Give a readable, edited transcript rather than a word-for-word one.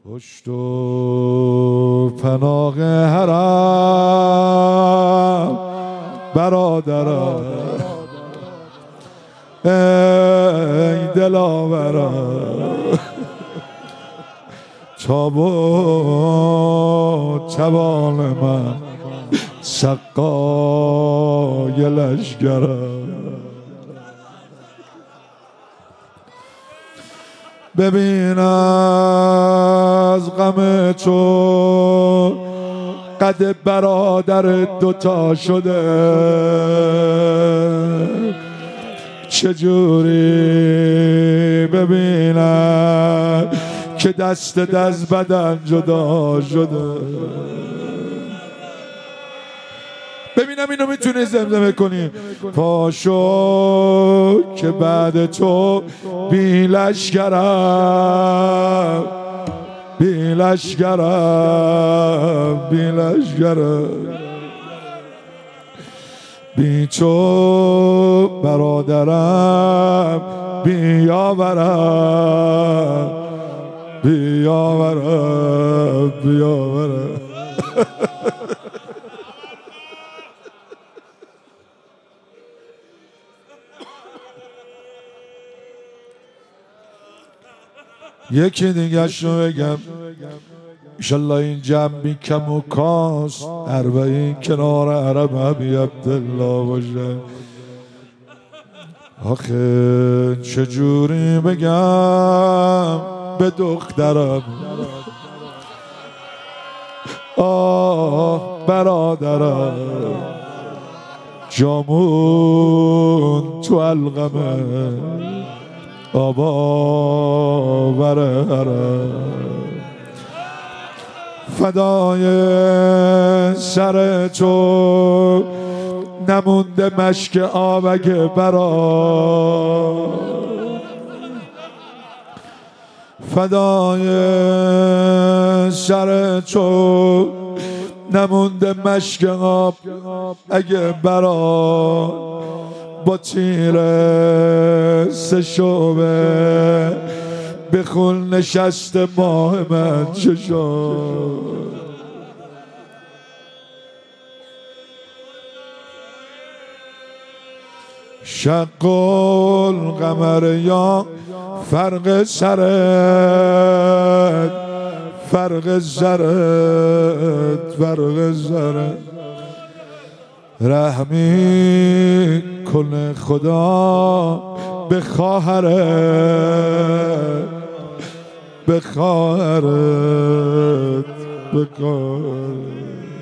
پشت و پناه حرم برادرم، ای دلاورم، چاب و چوان من سقای لشگرم. ببین از غم تو قد برادر دوتا شده، چجوری ببینم که دستت از بدن جدا شده. ببینم اینو میتونی زمزمه کنی. پاشو که بعد تو بی لشگرم، بی لشگرم، بی لشگرم، بی تو برادرم بیاورم، بیاورم، بیاورم. یکی دیگه شو بگم انشالله این جمع بی کم و کاس اربعین کنار عرب ابی عبدالله باشه. آخه چجوری بگم به دخترم آه برادرم جامون تو علقمه آبا برهرم فدای سر تو نمونده مشک آبک برا فدای سر تو نمونده مشک آب اگه برا با تیر سه شعبه بخون نشست ماه من چشم. شق القمر یا فرق سرت فرق زرت فرق زرت رحمی کن خدا به خواهرت به خواهرت به خواهرت.